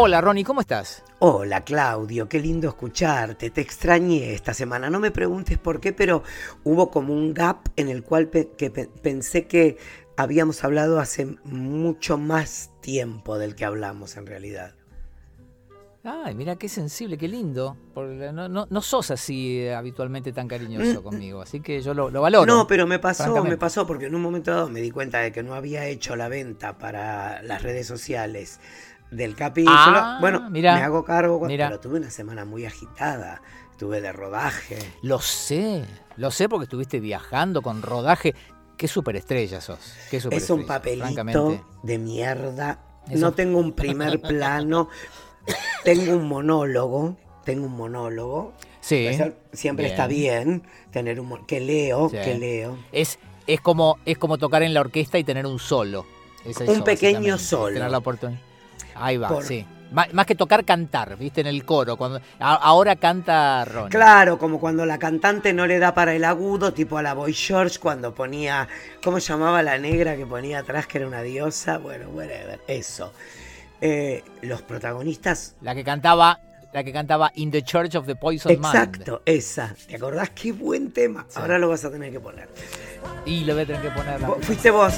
Hola, Ronnie, ¿cómo estás? Hola Claudio, qué lindo escucharte, te extrañé esta semana, no me preguntes por qué, pero hubo como un gap en el cual pensé que habíamos hablado hace mucho más tiempo del que hablamos en realidad. Ay, mira qué sensible, qué lindo. Porque no sos así habitualmente tan cariñoso conmigo, así que yo lo valoro. No, pero me francamente. pasó porque en un momento dado me di cuenta de que no había hecho la venta para las redes sociales del capítulo. Bueno, me Mira, hago cargo, mira. pero tuve una semana muy agitada, estuve de rodaje. Lo sé porque estuviste viajando con rodaje. Qué superestrella sos, qué Es un superestrella, francamente. papelito de mierda. Eso. No tengo un primer plano. Tengo un monólogo. Sí, Eso siempre está bien tener que leo. Es como tocar en la orquesta y tener un solo. Es eso, Un pequeño básicamente, solo. tener la oportunidad. Ahí va, sí. Más que tocar, cantar, ¿viste? En el coro. Ahora canta Ronnie. Claro, como cuando la cantante no le da para el agudo, tipo a la Boy George cuando ponía, ¿cómo se llamaba la negra que ponía atrás que era una diosa? Bueno, whatever, eso. Los protagonistas... La que cantaba In the Church of the Poison Mind. Exacto, esa. ¿Te acordás? Qué buen tema. Sí. Ahora lo vas a tener que poner. Y lo voy a tener que poner. Fuiste vos.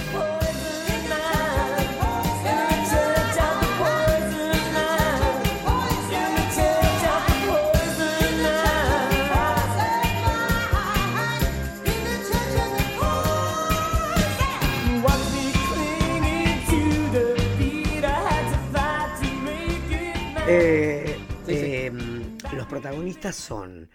Los protagonistas son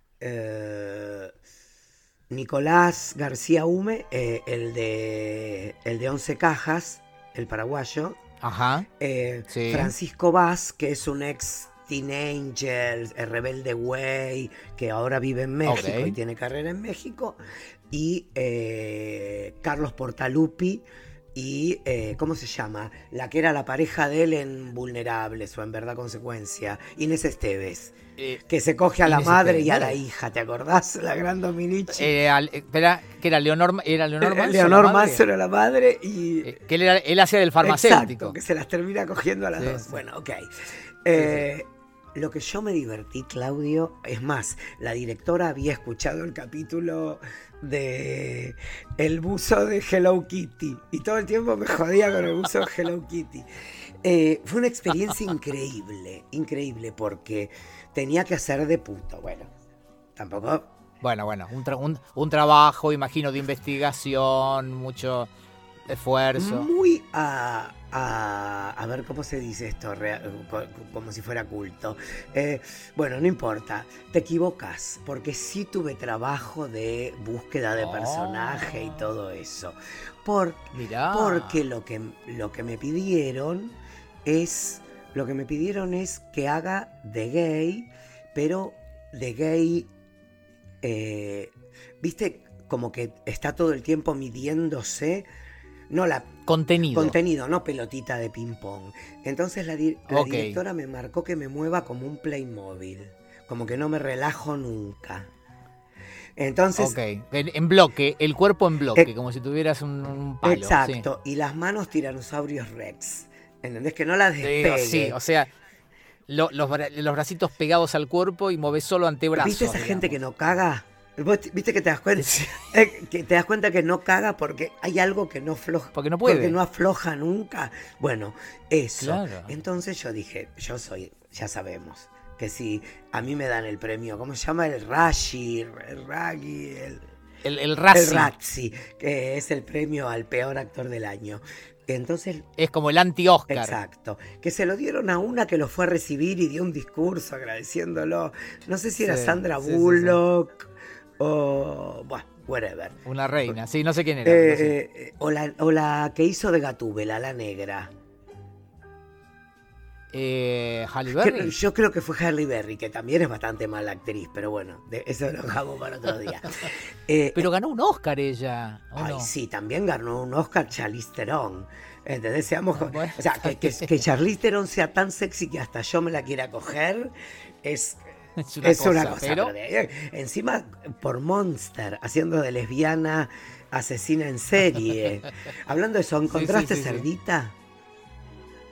Nicolás García Hume, el de 11 cajas, el paraguayo. Ajá. Sí. Francisco Vaz, que es un ex Teen Angels, el rebelde güey, que ahora vive en México y tiene carrera en México. Y Carlos Portalupi. Y, ¿cómo se llama? La que era la pareja de él en Vulnerables o en Verdad Consecuencia, Inés Esteves, que se coge a la madre Esteves, y a la hija, ¿te acordás? La gran Dominici. Espera, que era Leonor Manso. Leonor Manso era la madre y... que él hacía del farmacéutico. Exacto, que se las termina cogiendo a las dos. Sí. Bueno, ok. Lo que yo me divertí, Claudio, es más, la directora había escuchado el capítulo de el buzo de Hello Kitty y todo el tiempo me jodía con el buzo de Hello Kitty. Fue una experiencia increíble porque tenía que hacer de puto. Bueno, tampoco... Bueno, un trabajo, imagino, de investigación, mucho esfuerzo. Muy a ver cómo se dice esto, como si fuera culto. Bueno, no importa, te equivocas, porque sí tuve trabajo de búsqueda de personaje y todo eso. Porque lo que me pidieron es que haga de gay, pero de gay, viste, como que está todo el tiempo midiéndose. No, contenido, no pelotita de ping-pong. Entonces la directora me marcó que me mueva como un Playmobil. Como que no me relajo nunca. Entonces... En bloque, el cuerpo en bloque, como si tuvieras un palo. Exacto, sí. Y las manos Tiranosaurios Rex. ¿Entendés? Que no las despegue. Sí, o sea, los bracitos pegados al cuerpo y movés solo antebrazos. ¿Viste esa gente que no caga? ¿Viste que te das cuenta? Que te das cuenta que no caga porque hay algo que no afloja. Porque no puede. Porque no afloja nunca. Bueno, eso. Claro. Entonces yo dije, ya sabemos, que si a mí me dan el premio, ¿cómo se llama? El Razzie, el Razzie, que es el premio al peor actor del año. Entonces, es como el anti-Oscar. Exacto. Que se lo dieron a una que lo fue a recibir y dio un discurso agradeciéndolo. No sé si era Sandra Bullock. Sí. O, bueno, whatever. Una reina, sí, no sé quién era. O la que hizo de Gatúbela, la negra. Halle Berry. Yo creo que fue Halle Berry, que también es bastante mala actriz, pero bueno, eso lo dejamos para otro día. Pero ganó un Oscar ella. Ay, no? Sí, también ganó un Oscar Charlize Theron. ¿Entendés? Bueno, o sea, que Charlize Theron sea tan sexy que hasta yo me la quiera coger es una cosa. Pero... Encima, por Monster, haciendo de lesbiana asesina en serie. Hablando de eso, ¿encontraste Cerdita?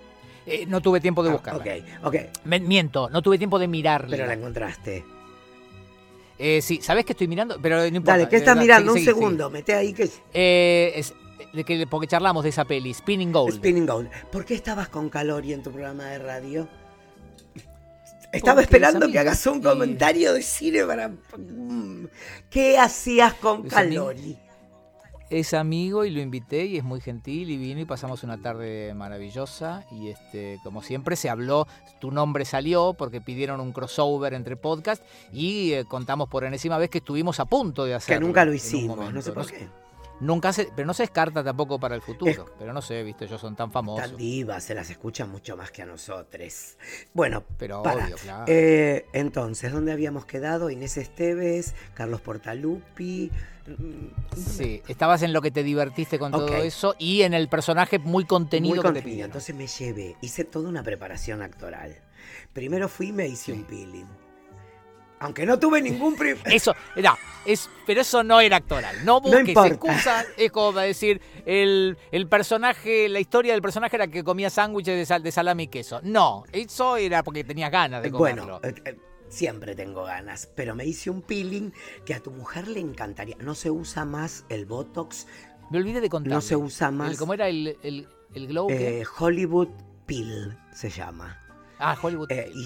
No tuve tiempo de buscarla. Ok. Miento, no tuve tiempo de mirarla. Pero la encontraste. Sí, ¿sabés que estoy mirando? Pero no importa. Dale, ¿qué estás mirando? Un segundo, mete ahí que... Porque charlamos de esa peli, Spinning Gold. Spinning Gold. ¿Por qué estabas con Calori en tu programa de radio? Estaba esperando que hagas un comentario de cine para... ¿Qué hacías con Calori? Es amigo y lo invité y es muy gentil y vino y pasamos una tarde maravillosa y como siempre se habló, tu nombre salió porque pidieron un crossover entre podcast y contamos por enésima vez que estuvimos a punto de hacerlo. Que nunca lo hicimos, no sé por qué. Pero no se descarta tampoco para el futuro. Pero no sé, viste, ellos son tan famosos. Tan divas, se las escuchan mucho más que a nosotros. Bueno, pero obvio, claro. Entonces, ¿dónde habíamos quedado? Inés Esteves, Carlos Portaluppi. Sí, estabas en lo que te divertiste con todo eso y en el personaje muy contenido que te pidieron. Entonces me llevé, hice toda una preparación actoral. Primero fui y me hice un peeling. Aunque no tuve ningún... pero eso no era actoral. No busques excusas. Es como para decir, el personaje, la historia del personaje era que comía sándwiches de salami y queso. No, eso era porque tenías ganas de comerlo. Bueno, siempre tengo ganas, pero me hice un peeling que a tu mujer le encantaría. No se usa más el Botox. Me olvidé de contar. No se usa más... ¿Cómo era el glow? Hollywood Peel se llama. Hollywood.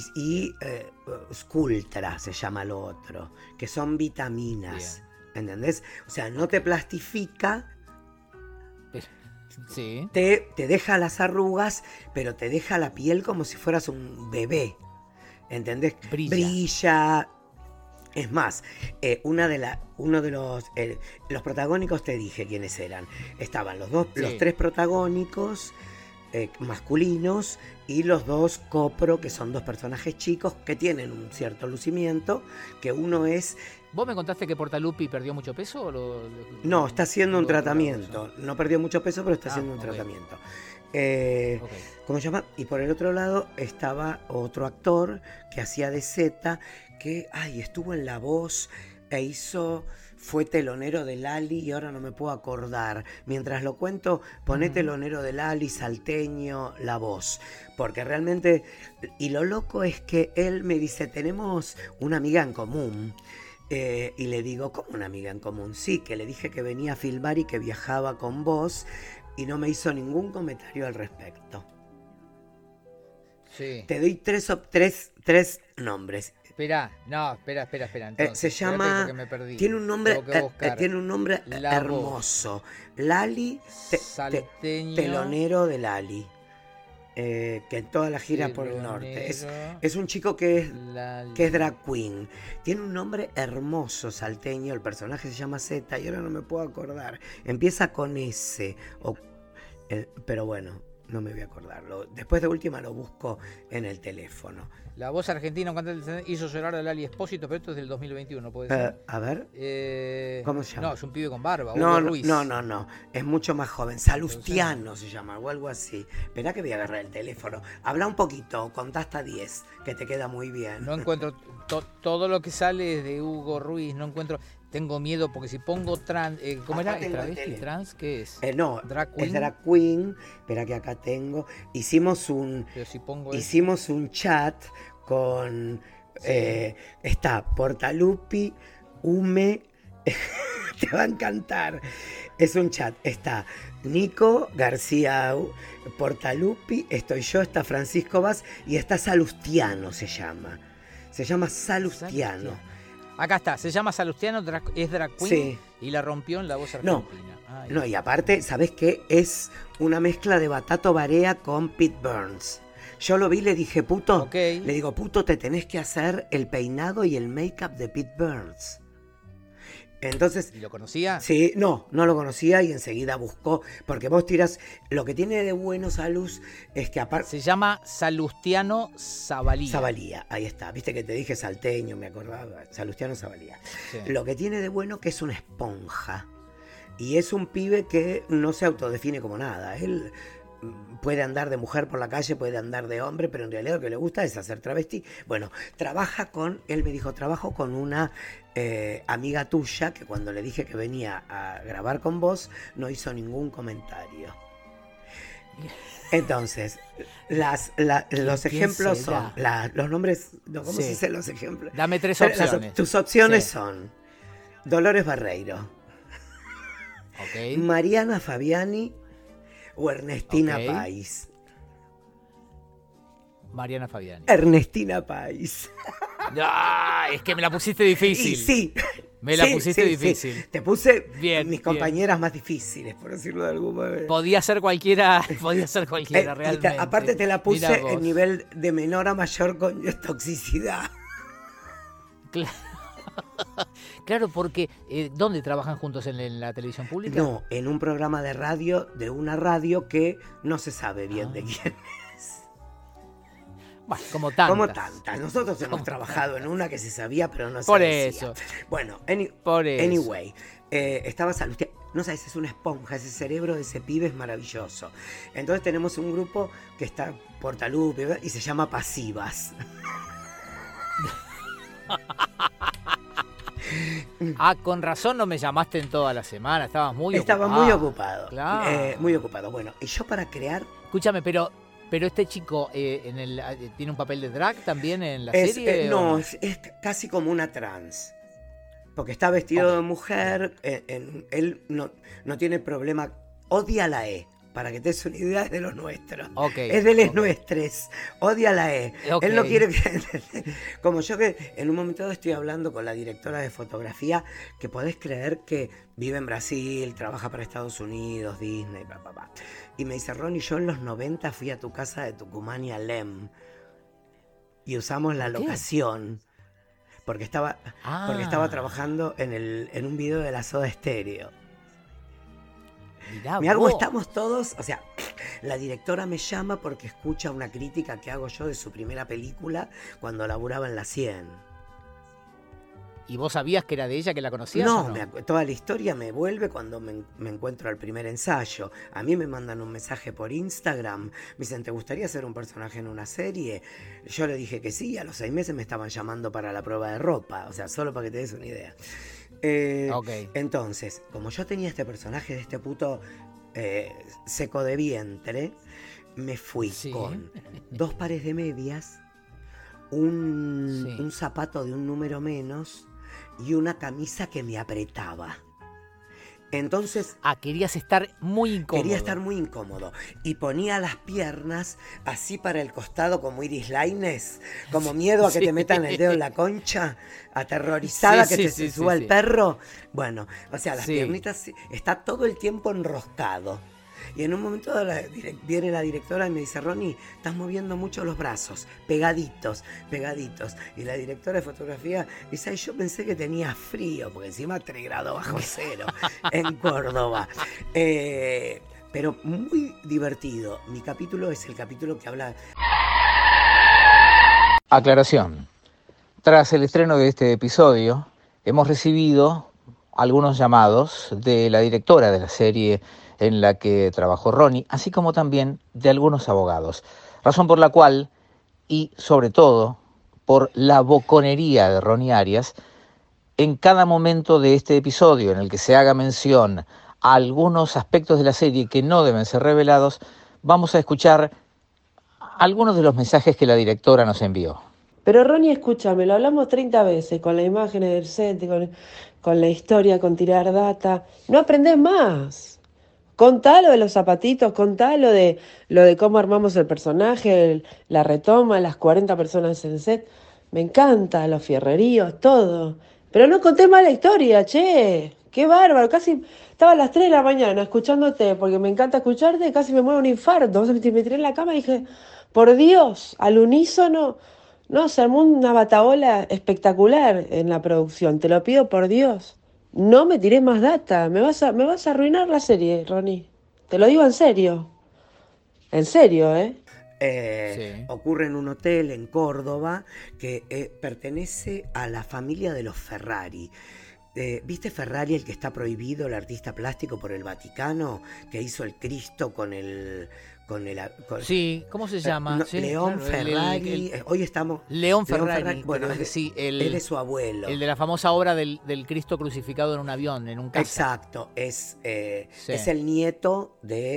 Sculptra se llama lo otro, que son vitaminas. Bien. ¿Entendés? O sea, no te plastifica, sí. Te deja las arrugas, pero te deja la piel como si fueras un bebé. ¿Entendés? Brilla. Es más, uno de los protagónicos te dije quiénes eran. Estaban los tres protagónicos masculinos y los dos copro, que son dos personajes chicos que tienen un cierto lucimiento, que uno es... ¿Vos me contaste que Portaluppi perdió mucho peso? No, está haciendo un tratamiento. No perdió mucho peso, pero está haciendo un tratamiento. ¿Cómo se llama? Y por el otro lado estaba otro actor que hacía de Zeta, que estuvo en La Voz e fue telonero de Lali y ahora no me puedo acordar. Mientras lo cuento, poné telonero de Lali, salteño, La Voz. Porque realmente... Y lo loco es que él me dice, tenemos una amiga en común. Y le digo, ¿cómo una amiga en común? Sí, que le dije que venía a filmar y que viajaba con vos y no me hizo ningún comentario al respecto. Sí. Te doy tres nombres. Espera. Entonces, se llama... Tiene un nombre hermoso. Lali, telonero de Lali. Que en toda la gira por el norte. Es un chico que es drag queen. Tiene un nombre hermoso, salteño. El personaje se llama Zeta y ahora no me puedo acordar. Empieza con S. Pero bueno, no me voy a acordarlo. Después de última lo busco en el teléfono. La Voz argentina hizo llorar a Lali Espósito, pero esto es del 2021, ¿puede ser? A ver. ¿Cómo se llama? No, es un pibe con barba. No, Hugo Ruiz. No. Es mucho más joven. Salustiano se llama, o algo así. Esperá que voy a agarrar el teléfono. Habla un poquito, contá hasta 10, que te queda muy bien. No encuentro. Todo lo que sale es de Hugo Ruiz. No encuentro. Tengo miedo porque si pongo trans... ¿Cómo era? ¿Travesti? ¿Trans? ¿Qué es? No, ¿Drag queen? Es drag queen. Espera que acá tengo. Hicimos un chat con... está Portaluppi, Ume... te va a encantar. Es un chat. Está Nico García Portaluppi, estoy yo, está Francisco Vaz y está Salustiano se llama. Se llama Salustiano. Acá está, se llama Salustiano, es drag queen, sí. Y la rompió en La Voz argentina. No, y aparte, ¿sabés qué? Es una mezcla de Batato Barea con Pete Burns. Yo lo vi y le dije, puto, le digo, puto, te tenés que hacer el peinado y el make-up de Pete Burns. Entonces, ¿y lo conocía? Sí, no lo conocía y enseguida buscó, porque vos tirás, lo que tiene de bueno Salus es que aparte... Se llama Salustiano Zavalía. Zavalía, ahí está, viste que te dije salteño, me acordaba, Salustiano Zavalía. Sí. Lo que tiene de bueno que es una esponja, y es un pibe que no se autodefine como nada, él... puede andar de mujer por la calle, puede andar de hombre, pero en realidad lo que le gusta es hacer travesti. Bueno, él me dijo, trabajo con una amiga tuya que cuando le dije que venía a grabar con vos, no hizo ningún comentario. Entonces, los ejemplos son, los nombres, no, ¿cómo se dicen los ejemplos? Dame 3 opciones. Tus opciones son Dolores Barreiro, Mariana Fabiani o Ernestina Pais. Mariana Fabiani. Ernestina Pais. Es que me la pusiste difícil. Y sí. Me la pusiste difícil. Sí. Te puse mis compañeras más difíciles, por decirlo de algún modo. Podía ser cualquiera realmente. Aparte te la puse en nivel de menor a mayor con toxicidad. Claro, porque ¿dónde trabajan juntos en la televisión pública? No, en un programa de radio, de una radio que no se sabe bien de quién es. Bueno, como tantas. Nosotros hemos trabajado en una que se sabía, pero no se Por decía. eso. Bueno, Por eso. anyway, estaba Salustía. No sabes, es una esponja, ese cerebro de ese pibe es maravilloso. Entonces tenemos un grupo que está Portalupe y se llama Pasivas. Con razón no me llamaste en toda la semana, estabas muy ocupado. Estaba muy ocupado. Claro. Muy ocupado. Bueno, y yo para crear... Escúchame, pero este chico tiene un papel de drag también en la serie. No, es casi como una trans. Porque está vestido de mujer, él no tiene problema, odia la E. Para que te des una idea, es de los nuestros. Es de los nuestros. Odia la E. Él no quiere que... Como yo que en un momento estoy hablando con la directora de fotografía, que podés creer que vive en Brasil, trabaja para Estados Unidos, Disney, papá. Y me dice, Ronnie, yo en los 90 fui a tu casa de Tucumán y a Lem. Y usamos la locación. Porque estaba trabajando en un video de la Soda Stereo. Mirá cómo estamos todos, o sea, la directora me llama porque escucha una crítica que hago yo de su primera película cuando laburaba en La 100. ¿Y vos sabías que era de ella, que la conocías? No, toda la historia me vuelve cuando me encuentro al primer ensayo. A mí me mandan un mensaje por Instagram, me dicen, ¿te gustaría ser un personaje en una serie? Yo le dije que sí, a los 6 meses me estaban llamando para la prueba de ropa, o sea, solo para que te des una idea. Entonces, como yo tenía este personaje de este puto seco de vientre, me fui con 2 pares de medias, un zapato de un número menos y una camisa que me apretaba. Entonces... querías estar muy incómodo. Quería estar muy incómodo. Y ponía las piernas así para el costado como Iris Lainez, como miedo a que te metan el dedo en la concha, aterrorizada que te suba el perro. Bueno, o sea, las piernitas, está todo el tiempo enroscado. Y en un momento viene la directora y me dice, Ronnie, estás moviendo mucho los brazos, pegaditos. Y la directora de fotografía dice, ay, yo pensé que tenía frío, porque encima 3 grados bajo cero en Córdoba. Pero muy divertido. Mi capítulo es el capítulo que habla... Aclaración. Tras el estreno de este episodio, hemos recibido algunos llamados de la directora de la serie en la que trabajó Ronnie, así como también de algunos abogados. Razón por la cual, y sobre todo por la boconería de Ronnie Arias, en cada momento de este episodio en el que se haga mención a algunos aspectos de la serie que no deben ser revelados, vamos a escuchar algunos de los mensajes que la directora nos envió. Pero Ronnie, escúchame, lo hablamos 30 veces, con las imágenes del set, con la historia, con tirar data. No aprendés más. Contá lo de los zapatitos, contá lo de cómo armamos el personaje, la retoma, las 40 personas en set. Me encanta, los fierreríos, todo. Pero no conté más la historia, che. Qué bárbaro, casi estaba a las 3 de la mañana escuchándote, porque me encanta escucharte, casi me muero un infarto. Me tiré en la cama y dije, por Dios, al unísono. No, se armó una batahola espectacular en la producción, te lo pido por Dios. No me tirés más data, me vas a arruinar la serie, Ronnie. Te lo digo en serio. En serio, ¿eh? Ocurre en un hotel en Córdoba que pertenece a la familia de los Ferrari. ¿Viste Ferrari, el que está prohibido, el artista plástico por el Vaticano, que hizo el Cristo con el... Sí, ¿cómo se llama? No, sí, León, claro, Ferrari. Hoy estamos... León Ferrari. Bueno, él es su abuelo. El de la famosa obra del Cristo crucificado en un avión, en un caza. Exacto. Es el nieto de...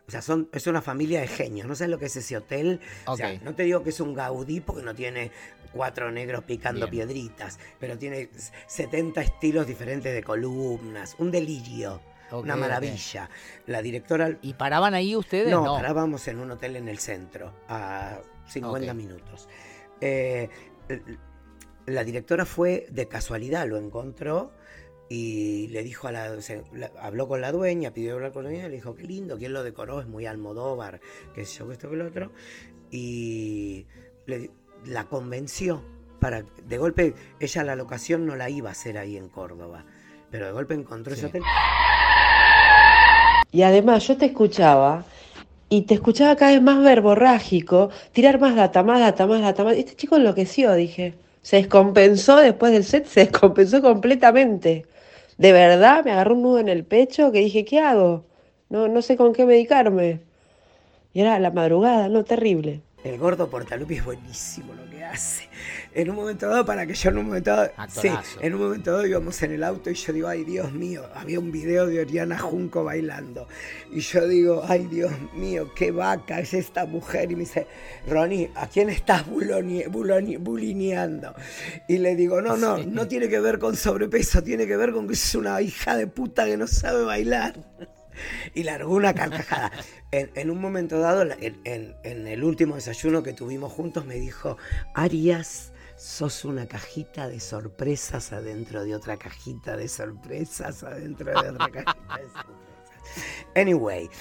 O sea, es una familia de genios. No sabes lo que es ese hotel. O sea, no te digo que es un Gaudí porque no tiene 4 negros picando piedritas, pero tiene 70 estilos diferentes de columnas. Un delirio. Una maravilla. La directora... ¿Y paraban ahí ustedes? No, parábamos en un hotel en el centro, a 50 minutos. La directora fue de casualidad, lo encontró y le dijo habló con la dueña, pidió hablar con la dueña, le dijo, qué lindo, quién lo decoró, es muy Almodóvar, qué sé yo, esto que lo otro. Y la convenció de golpe, ella la locación no la iba a hacer ahí en Córdoba, pero de golpe encontró ese hotel. Y además yo te escuchaba, y te escuchaba cada vez más verborrágico, tirar más data. Este chico enloqueció, dije. Se descompensó después del set, se descompensó completamente. De verdad, me agarró un nudo en el pecho que dije, ¿qué hago? No sé con qué medicarme. Y era la madrugada, terrible. El gordo Portalupi es buenísimo lo que hace. En un momento dado, en un momento dado íbamos en el auto y yo digo, ay Dios mío, había un video de Oriana Junco bailando. Y yo digo, ay Dios mío, qué vaca es esta mujer. Y me dice, Ronnie, ¿a quién estás bulineando? Y le digo, no tiene que ver con sobrepeso, tiene que ver con que es una hija de puta que no sabe bailar. Y largó una carcajada. En un momento dado, en el último desayuno que tuvimos juntos, me dijo, Arias, sos una cajita de sorpresas adentro de otra cajita de sorpresas adentro de otra cajita de sorpresas. Anyway.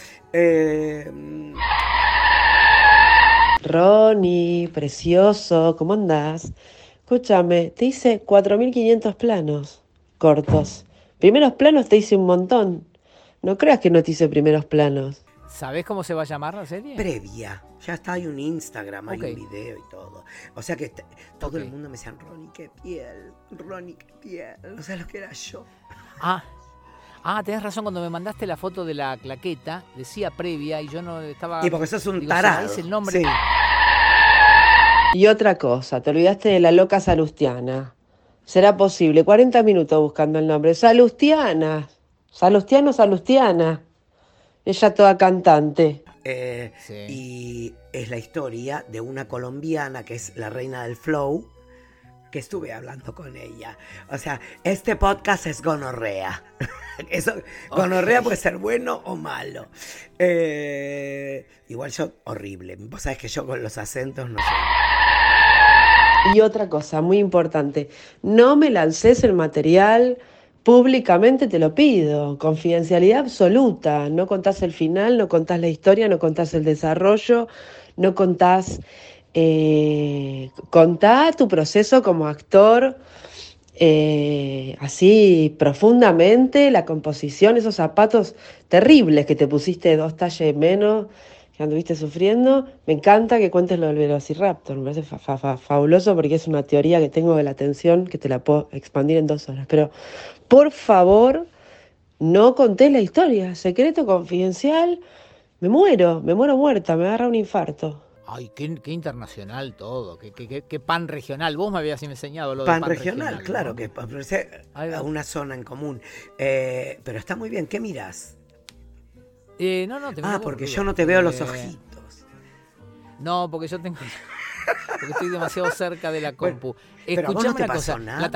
Ronnie, precioso, ¿cómo andás? Escúchame, te hice 4.500 planos cortos. Primeros planos te hice un montón. No creas que no te hice primeros planos. ¿Sabés cómo se va a llamar la serie? Previa. Ya está, hay un Instagram, hay un video y todo. O sea que todo el mundo me decía, Ronnie, qué piel. No sabes lo que era yo. Tenés razón, cuando me mandaste la foto de la claqueta, decía Previa y yo no estaba... Y porque sos un tarado. ¿Sabés el nombre? Sí. Y otra cosa, te olvidaste de la loca Salustiana. ¿Será posible? 40 minutos buscando el nombre. Salustiana. Salustiana. Ella toda cantante. Y es la historia de una colombiana que es la reina del flow, que estuve hablando con ella. O sea, este podcast es gonorrea. Gonorrea puede ser bueno o malo. Igual yo, horrible. Vos sabés que yo con los acentos no sé. Y otra cosa muy importante, no me lances el material públicamente, te lo pido. Confidencialidad absoluta. No contás el final, no contás la historia, no contás el desarrollo, no contás... contá tu proceso como actor así profundamente, la composición, esos zapatos terribles que te pusiste 2 talles menos, que anduviste sufriendo. Me encanta que cuentes lo del Velociraptor, me parece fabuloso porque es una teoría que tengo de la atención que te la puedo expandir en 2 horas, pero por favor no contés la historia, secreto confidencial. Me muero muerta, me agarra un infarto. Ay, qué internacional todo, qué pan regional. Vos me habías enseñado lo de pan regional, claro, ¿no? Que parece a una zona en común. Pero está muy bien, ¿qué mirás? No, te porque yo no te veo los ojitos. No, porque yo tengo... porque estoy demasiado cerca de la compu. Pero Escuchame no te una cosa, pasó nada.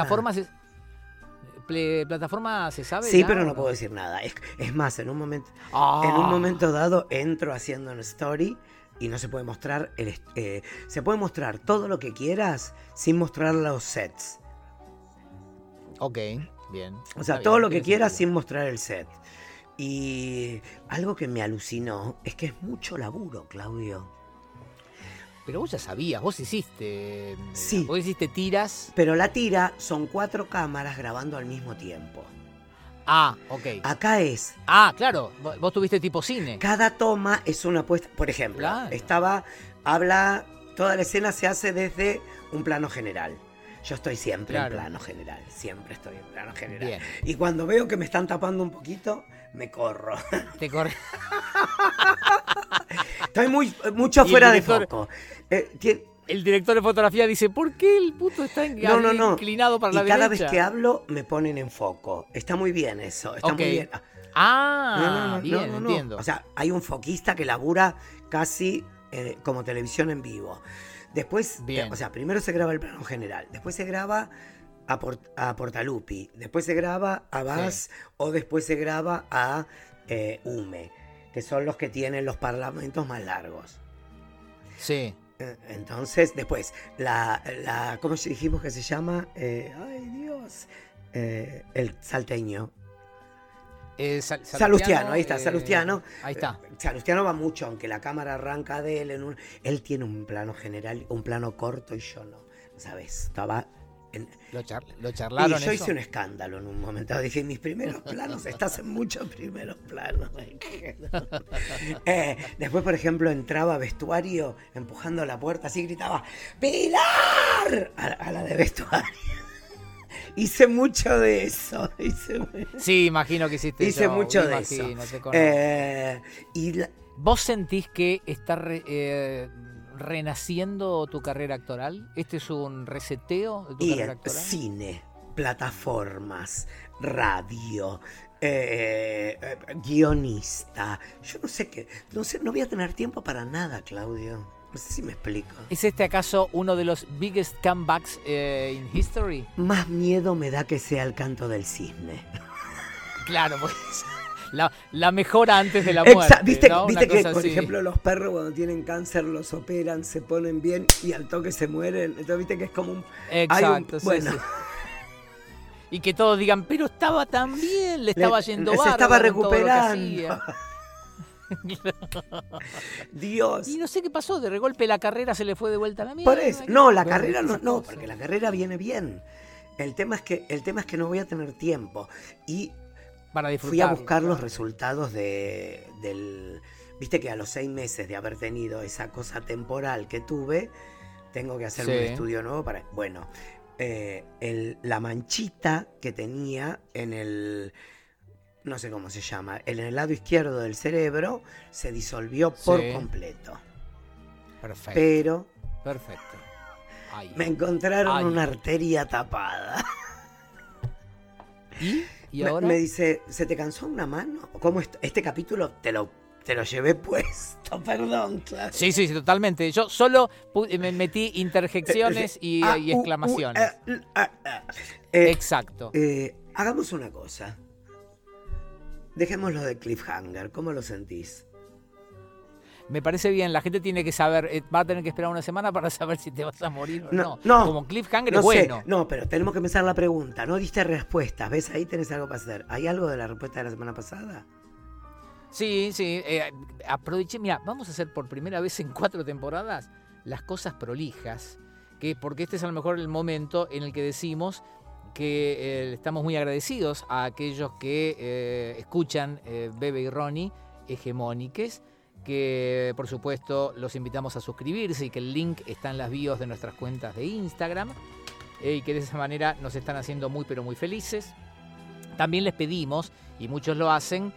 ¿Plataforma se sabe? Sí, ya, pero no ¿o puedo decir nada. Es más, en un momento dado entro haciendo una story y no se puede mostrar se puede mostrar todo lo que quieras sin mostrar los sets. Ok, bien. O sea, todo lo que quieras sin mostrar el set. Y algo que me alucinó es que es mucho laburo, Claudio. Pero vos ya sabías, vos hiciste... Sí. Vos hiciste tiras. Pero la tira son 4 cámaras grabando al mismo tiempo. Ok. Acá es... claro, vos tuviste tipo cine. Cada toma es una puesta... Por ejemplo, claro. Toda la escena se hace desde un plano general. Yo estoy siempre en plano general. Siempre estoy en plano general. Bien. Y cuando veo que me están tapando un poquito, me corro. Te corres. Estoy mucho fuera de foco. El director de fotografía dice, ¿por qué el puto está inclinado para la derecha? Y cada vez que hablo me ponen en foco. Está muy bien eso, está muy bien. Ah, bien, entiendo. O sea, hay un foquista que labura casi como televisión en vivo. Después, o sea, primero se graba el plano general, después se graba a Portalupi, después se graba a Vaz o después se graba a UME, que son los que tienen los parlamentos más largos. Sí. Entonces, después, ¿cómo dijimos que se llama? Ay, Dios. El salteño. Salustiano, ahí está, Salustiano. Ahí está. Salustiano va mucho, aunque la cámara arranca de él. Él tiene un plano general, un plano corto y yo no. ¿Sabes? Estaba... ¿Lo charlaron y yo eso? hice un escándalo en un momento. Dije, mis primeros planos, estás en muchos primeros planos. Después, por ejemplo, entraba vestuario empujando la puerta, así gritaba, ¡Pilar! A la de vestuario. Hice mucho de eso. Sí, imagino que hiciste hice eso. Mucho de eso. ¿Vos sentís que está renaciendo tu carrera actoral? ¿Este es un reseteo de tu carrera actoral? Cine, plataformas, radio, guionista. Yo no sé qué. No voy a tener tiempo para nada, Claudio. No sé si me explico. ¿Es este acaso uno de los biggest comebacks in history? Más miedo me da que sea el canto del cisne. Claro, pues la mejora antes de la muerte. ¿Viste, ¿no? ¿viste que, por así. ejemplo, los perros cuando tienen cáncer los operan, se ponen bien y al toque se mueren? Entonces, viste que es como un... Exacto, bueno. Sí. Y que todos digan, pero estaba tan bien, le estaba yendo bárbaro. Se estaba en todo lo que recuperando. hacía. Dios. Y no sé qué pasó, de golpe la carrera se le fue de vuelta a la mierda. Por eso, no, la carrera no, porque la carrera viene bien. El tema es que no voy a tener tiempo. Y para disfrutar. Fui a buscar los resultados del... Viste que a los 6 meses de haber tenido esa cosa temporal que tuve, tengo que hacer un estudio nuevo para... Bueno, la manchita que tenía en el... No sé cómo se llama. En el lado izquierdo del cerebro se disolvió por completo. Perfecto. Pero me encontraron una arteria tapada. ¿Y ahora? Me dice, ¿se te cansó una mano? ¿Cómo este capítulo te lo llevé puesto? Perdón, claro. Sí, totalmente. Yo solo me metí interjecciones y exclamaciones. Exacto. Hagamos una cosa. Dejémoslo de cliffhanger. ¿Cómo lo sentís? Me parece bien, la gente tiene que saber, va a tener que esperar una semana para saber si te vas a morir o no. No, como cliffhanger no es bueno. Sé, no, pero tenemos que empezar la pregunta. No diste respuestas. ¿Ves? Ahí tenés algo para hacer. ¿Hay algo de la respuesta de la semana pasada? Sí. Aproveché, mira, vamos a hacer por primera vez en 4 temporadas las cosas prolijas, porque este es a lo mejor el momento en el que decimos que estamos muy agradecidos a aquellos que escuchan Bebe y Ronnie Hegemóniques, que por supuesto los invitamos a suscribirse y que el link está en las bios de nuestras cuentas de Instagram y que de esa manera nos están haciendo muy pero muy felices. También les pedimos, y muchos lo hacen,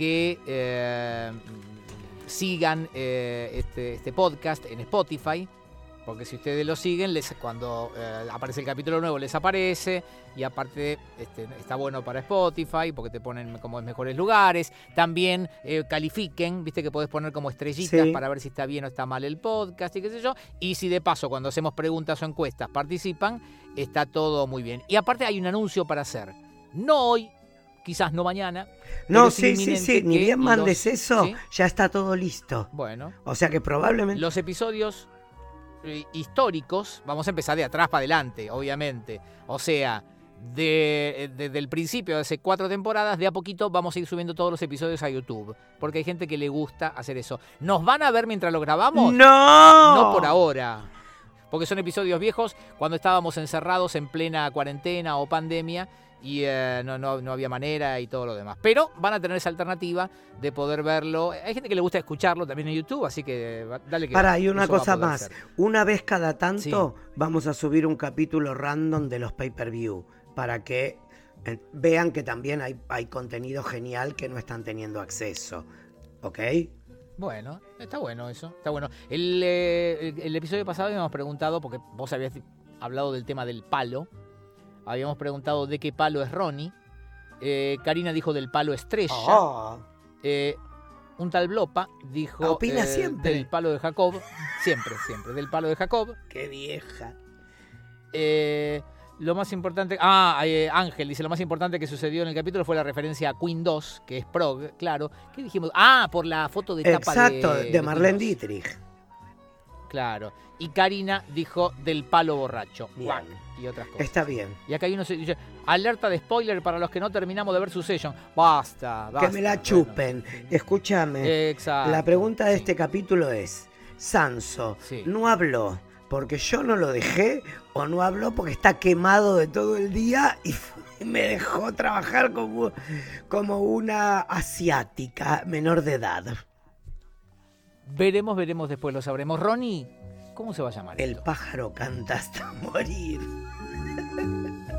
que sigan este podcast en Spotify, porque si ustedes lo siguen, cuando aparece el capítulo nuevo les aparece, y aparte está bueno para Spotify porque te ponen como en mejores lugares. También califiquen, viste que podés poner como estrellitas para ver si está bien o está mal el podcast y qué sé yo. Y si de paso cuando hacemos preguntas o encuestas participan, está todo muy bien. Y aparte hay un anuncio para hacer. No hoy, quizás no mañana. No, sí. Ni bien mandes eso, ¿sí? Ya está todo listo. Bueno. O sea que probablemente... Los episodios históricos, vamos a empezar de atrás para adelante, obviamente. O sea, desde el principio, de hace 4 temporadas, de a poquito vamos a ir subiendo todos los episodios a YouTube. Porque hay gente que le gusta hacer eso. ¿Nos van a ver mientras lo grabamos? ¡No! No por ahora. Porque son episodios viejos cuando estábamos encerrados en plena cuarentena o pandemia y no había manera y todo lo demás. Pero van a tener esa alternativa de poder verlo. Hay gente que le gusta escucharlo también en YouTube, así que dale que... Pará, y una cosa más. Ser. Una vez cada tanto vamos a subir un capítulo random de los pay-per-view para que vean que también hay contenido genial que no están teniendo acceso. ¿Ok? Bueno, está bueno eso, está bueno. El episodio pasado habíamos preguntado, porque vos habías hablado del tema del palo, habíamos preguntado de qué palo es Ronnie, Karina dijo del palo estrella. Oh, Un tal Blopa dijo opina siempre. del palo de Jacob. Siempre, del palo de Jacob. Qué vieja. Lo más importante... Ángel dice, lo más importante que sucedió en el capítulo fue la referencia a Queen 2, que es prog, claro. ¿Qué dijimos? Por la foto de tapa Exacto, de Marlene Queen 2. Dietrich. Claro. Y Karina dijo del palo borracho. Bien. Guac, y otras cosas. Está bien. Y acá hay uno que dice, alerta de spoiler para los que no terminamos de ver su session. Basta. Que me la chupen. Bueno. Escúchame. Exacto. La pregunta de Sí. este capítulo es, Sanso, Sí. ¿no habló porque yo no lo dejé o no habló porque está quemado de todo el día y me dejó trabajar como una asiática menor de edad? Veremos, después lo sabremos. Ronnie, ¿cómo se va a llamar El esto? pájaro canta hasta morir.